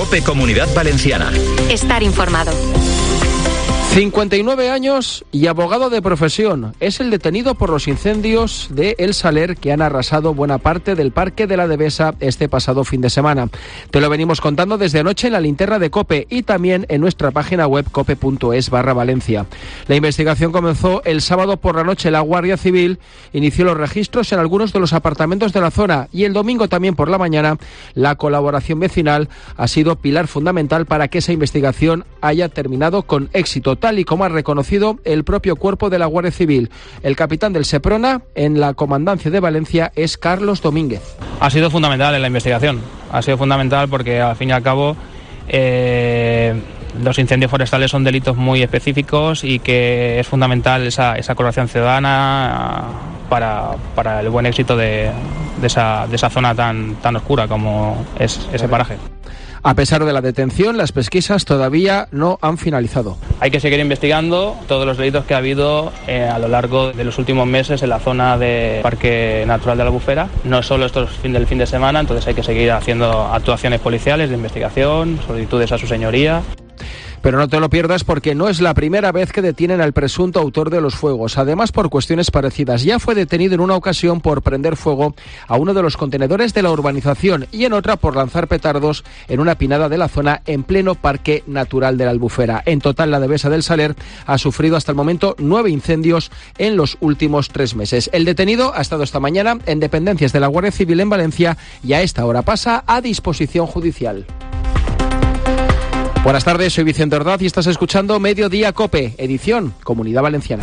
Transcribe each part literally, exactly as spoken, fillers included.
COPE Comunidad Valenciana. Estar informado. cincuenta y nueve años y abogado de profesión. Es el detenido por los incendios de El Saler que han arrasado buena parte del Parque de la Devesa este pasado fin de semana. Te lo venimos contando desde anoche en la linterna de COPE y también en nuestra página web cope.es barra Valencia. La investigación comenzó el sábado por la noche. La Guardia Civil inició los registros en algunos de los apartamentos de la zona y el domingo también por la mañana la colaboración vecinal ha sido pilar fundamental para que esa investigación haya terminado con éxito, tal y como ha reconocido el propio cuerpo de la Guardia Civil. El capitán del Seprona en la comandancia de Valencia es Carlos Domínguez. Ha sido fundamental en la investigación, ha sido fundamental porque al fin y al cabo eh, los incendios forestales son delitos muy específicos y que es fundamental esa, esa colaboración ciudadana para, para el buen éxito de, de, esa, de esa zona tan, tan oscura como es ese paraje. A pesar de la detención, las pesquisas todavía no han finalizado. Hay que seguir investigando todos los delitos que ha habido eh, a lo largo de los últimos meses en la zona del Parque Natural de la Albufera. No solo estos fin del fin de semana, entonces hay que seguir haciendo actuaciones policiales de investigación, solicitudes a su señoría. Pero no te lo pierdas porque no es la primera vez que detienen al presunto autor de los fuegos. Además, por cuestiones parecidas, ya fue detenido en una ocasión por prender fuego a uno de los contenedores de la urbanización y en otra por lanzar petardos en una pinada de la zona en pleno Parque Natural de la Albufera. En total, la Devesa del Saler ha sufrido hasta el momento nueve incendios en los últimos tres meses. El detenido ha estado esta mañana en dependencias de la Guardia Civil en Valencia y a esta hora pasa a disposición judicial. Buenas tardes, soy Vicente Ordaz y estás escuchando Mediodía COPE, edición Comunidad Valenciana.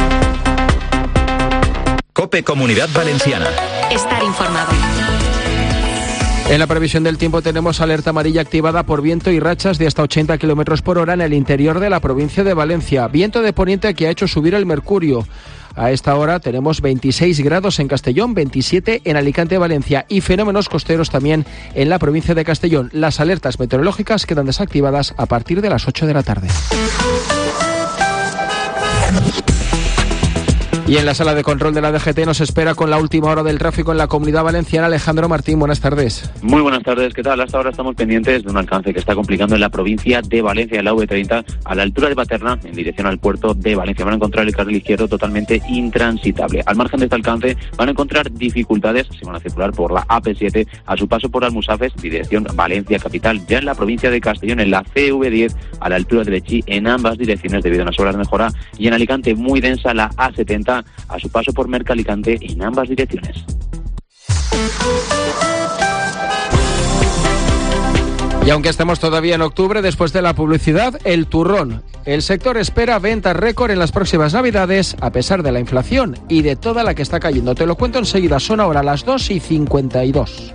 COPE Comunidad Valenciana. Estar informado. En la previsión del tiempo tenemos alerta amarilla activada por viento y rachas de hasta ochenta kilómetros por hora en el interior de la provincia de Valencia. Viento de poniente que ha hecho subir el mercurio. A esta hora tenemos veintiséis grados en Castellón, veintisiete en Alicante, Valencia y fenómenos costeros también en la provincia de Castellón. Las alertas meteorológicas quedan desactivadas a partir de las ocho de la tarde. Y en la sala de control de la D G T nos espera con la última hora del tráfico en la Comunidad Valenciana Alejandro Martín. Buenas tardes. Muy buenas tardes, ¿qué tal? Hasta ahora estamos pendientes de un alcance que está complicando en la provincia de Valencia, en la V treinta, a la altura de Paterna, en dirección al puerto de Valencia. Van a encontrar el carril izquierdo totalmente intransitable. Al margen de este alcance van a encontrar dificultades si van a circular por la A P siete a su paso por Almusafes, dirección Valencia capital. Ya en la provincia de Castellón, en la C V diez, a la altura de Lechí, en ambas direcciones debido a unas obras de mejora. Y en Alicante, muy densa, la A setenta a su paso por Mercalicante en ambas direcciones. Y aunque estemos todavía en octubre, después de la publicidad, el turrón. El sector espera ventas récord en las próximas Navidades, a pesar de la inflación y de toda la que está cayendo. Te lo cuento enseguida, son ahora las dos y cincuenta y dos.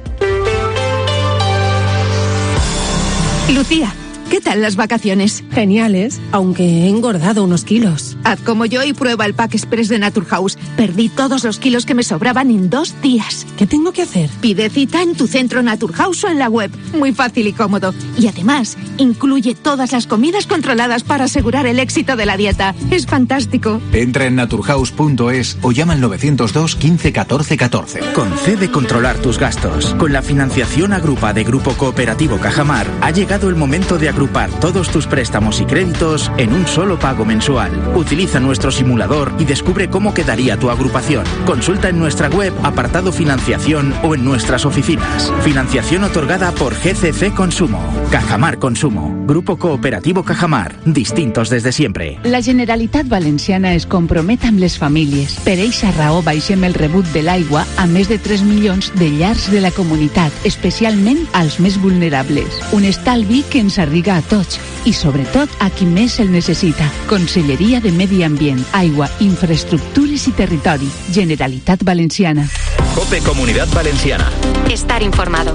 Lucía, ¿qué tal las vacaciones? Geniales, aunque he engordado unos kilos. Haz como yo y prueba el Pack Express de Naturhaus. Perdí todos los kilos que me sobraban en dos días. ¿Qué tengo que hacer? Pide cita en tu centro Naturhaus o en la web. Muy fácil y cómodo. Y además, incluye todas las comidas controladas para asegurar el éxito de la dieta. Es fantástico. Entra en naturhaus punto es o llama al novecientos dos quince catorce catorce. Concede controlar tus gastos. Con la financiación agrupa de Grupo Cooperativo Cajamar, ha llegado el momento de agrupar todos tus préstamos y créditos en un solo pago mensual. Utiliza nuestro simulador y descubre cómo quedaría tu agrupación. Consulta en nuestra web, apartado financiación o en nuestras oficinas. Financiación otorgada por G C C Consumo. Cajamar Consumo. Grupo Cooperativo Cajamar. Distintos desde siempre. La Generalitat Valenciana es compromet amb les famílies. Per eixa raó baixem el rebut de l'aigua a més de tres milions de llars de la comunitat, especialment als més vulnerables. Un estalvi que ens arriba a tots i sobretot a qui més el necessita. Conselleria de Medi Ambient, Aigua, Infraestructures i Territori. Generalitat Valenciana. COPE Comunidad Valenciana. Estar informado.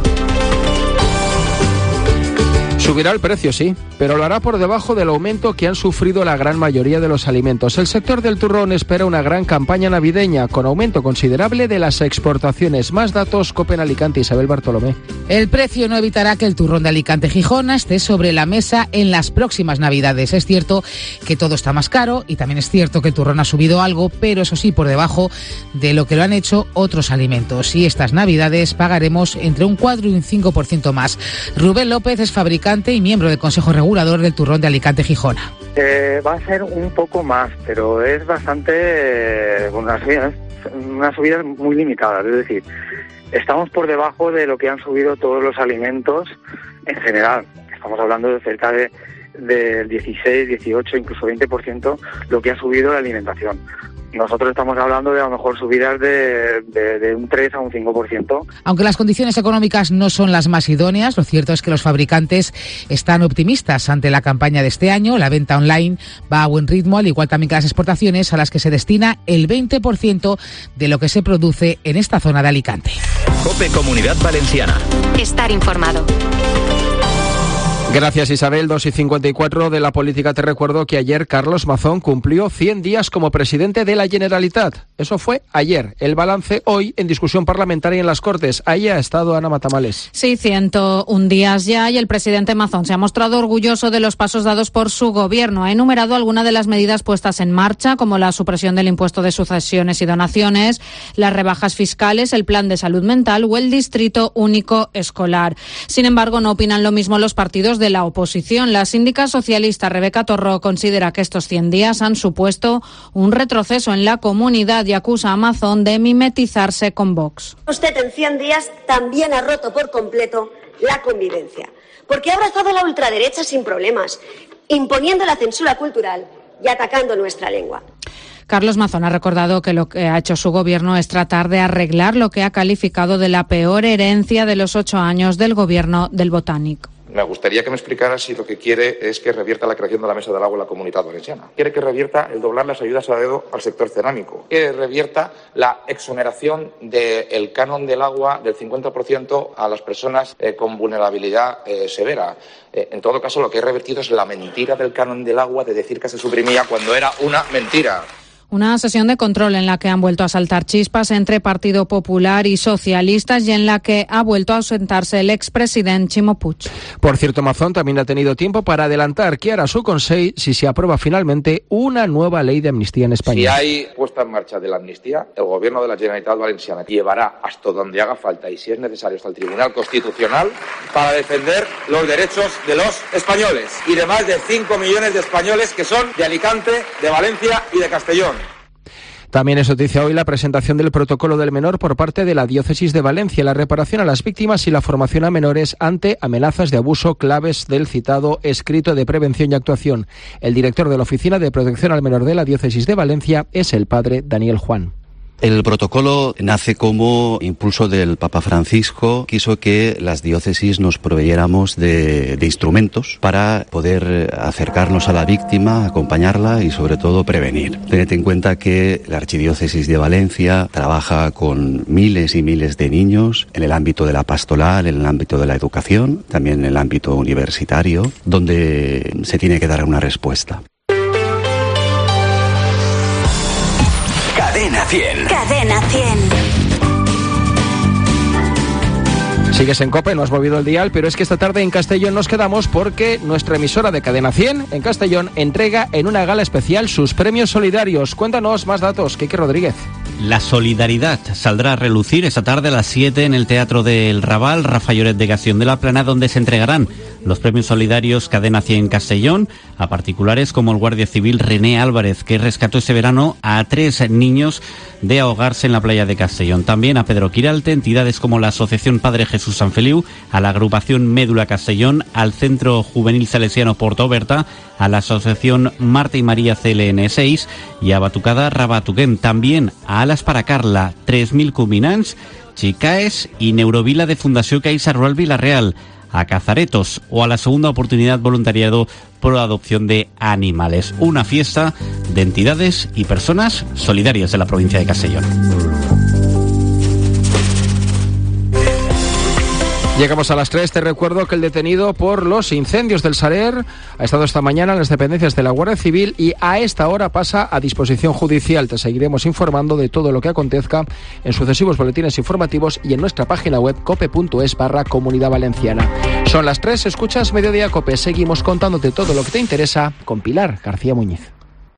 Subirá el precio, sí, pero lo hará por debajo del aumento que han sufrido la gran mayoría de los alimentos. El sector del turrón espera una gran campaña navideña, con aumento considerable de las exportaciones. Más datos, COPE en Alicante, Isabel Bartolomé. El precio no evitará que el turrón de Alicante-Gijón esté sobre la mesa en las próximas Navidades. Es cierto que todo está más caro y también es cierto que el turrón ha subido algo, pero eso sí, por debajo de lo que lo han hecho otros alimentos. Y estas Navidades pagaremos entre un cuatro y un cinco por ciento más. Rubén López es fabricante Alicante y miembro del Consejo Regulador del Turrón de Alicante-Gijona. Eh, va a ser un poco más, pero es bastante, eh, unas subidas, unas subidas muy limitadas, es decir, estamos por debajo de lo que han subido todos los alimentos en general. Estamos hablando de cerca de del dieciséis, dieciocho, incluso veinte por ciento lo que ha subido la alimentación. Nosotros estamos hablando de a lo mejor subidas de, de, de un tres a un cinco por ciento. Aunque las condiciones económicas no son las más idóneas, lo cierto es que los fabricantes están optimistas ante la campaña de este año. La venta online va a buen ritmo, al igual también que las exportaciones, a las que se destina el veinte por ciento de lo que se produce en esta zona de Alicante. COPE Comunidad Valenciana. Estar informado. Gracias, Isabel. dos y cincuenta y cuatro de la política. Te recuerdo que ayer Carlos Mazón cumplió cien días como presidente de la Generalitat. Eso fue ayer. El balance hoy en discusión parlamentaria en las Cortes. Ahí ha estado Ana Matamales. Sí, ciento un días ya, y el presidente Mazón se ha mostrado orgulloso de los pasos dados por su gobierno. Ha enumerado algunas de las medidas puestas en marcha, como la supresión del impuesto de sucesiones y donaciones, las rebajas fiscales, el plan de salud mental o el distrito único escolar. Sin embargo, no opinan lo mismo los partidos de de la oposición. La síndica socialista Rebeca Torró considera que estos cien días han supuesto un retroceso en la comunidad y acusa a Mazón de mimetizarse con Vox. Usted en cien días también ha roto por completo la convivencia, porque ha abrazado la ultraderecha sin problemas, imponiendo la censura cultural y atacando nuestra lengua. Carlos Mazón ha recordado que lo que ha hecho su gobierno es tratar de arreglar lo que ha calificado de la peor herencia de los ocho años del gobierno del Botánico. Me gustaría que me explicara si lo que quiere es que revierta la creación de la Mesa del Agua en la Comunidad Valenciana. Quiere que revierta el doblar las ayudas a dedo al sector cerámico. Quiere que revierta la exoneración del canon del agua del cincuenta por ciento a las personas eh, con vulnerabilidad eh, severa. Eh, en todo caso, lo que he revertido es la mentira del canon del agua de decir que se suprimía cuando era una mentira. Una sesión de control en la que han vuelto a saltar chispas entre Partido Popular y socialistas y en la que ha vuelto a ausentarse el expresidente Ximo Puig. Por cierto, Mazón también ha tenido tiempo para adelantar que hará su Consejo si se aprueba finalmente una nueva ley de amnistía en España. Si hay puesta en marcha de la amnistía, el Gobierno de la Generalitat Valenciana llevará hasta donde haga falta y si es necesario hasta el Tribunal Constitucional para defender los derechos de los españoles y de más de cinco millones de españoles que son de Alicante, de Valencia y de Castellón. También es noticia hoy la presentación del protocolo del menor por parte de la Diócesis de Valencia, la reparación a las víctimas y la formación a menores ante amenazas de abuso, claves del citado escrito de prevención y actuación. El director de la Oficina de Protección al Menor de la Diócesis de Valencia es el padre Daniel Juan. El protocolo nace como impulso del Papa Francisco. Quiso que las diócesis nos proveyéramos de, de instrumentos para poder acercarnos a la víctima, acompañarla y sobre todo prevenir. Tened en cuenta que la Archidiócesis de Valencia trabaja con miles y miles de niños en el ámbito de la pastoral, en el ámbito de la educación, también en el ámbito universitario, donde se tiene que dar una respuesta. Cadena cien. Cadena cien. Sigues en COPE, no has movido el dial, pero es que esta tarde en Castellón nos quedamos porque nuestra emisora de Cadena cien en Castellón entrega en una gala especial sus premios solidarios. Cuéntanos más datos, Quique Rodríguez. La solidaridad saldrá a relucir esta tarde a las siete en el Teatro del Raval, Rafa Lloret de Gación de la Plana, donde se entregarán los premios solidarios Cadena cien Castellón a particulares como el guardia civil René Álvarez, que rescató ese verano a tres niños de ahogarse en la playa de Castellón. También a Pedro Quiralte, entidades como la Asociación Padre Jesús San Feliu, a la agrupación Médula Castellón, al Centro Juvenil Salesiano Porta Oberta, a la Asociación Marta y María C L N seis y a Batucada Rabatuquem. También a Alas para Carla, tres mil Cuminants, Chicaes y Neurovila de Fundació Caixa Rural Villarreal, a Cazaretos o a la segunda oportunidad voluntariado por adopción de animales. Una fiesta de entidades y personas solidarias de la provincia de Castellón. Llegamos a las tres. Te recuerdo que el detenido por los incendios del Saler ha estado esta mañana en las dependencias de la Guardia Civil y a esta hora pasa a disposición judicial. Te seguiremos informando de todo lo que acontezca en sucesivos boletines informativos y en nuestra página web cope.es barra Comunidad Valenciana. Son las tres, escuchas Mediodía Cope. Seguimos contándote todo lo que te interesa con Pilar García Muñiz.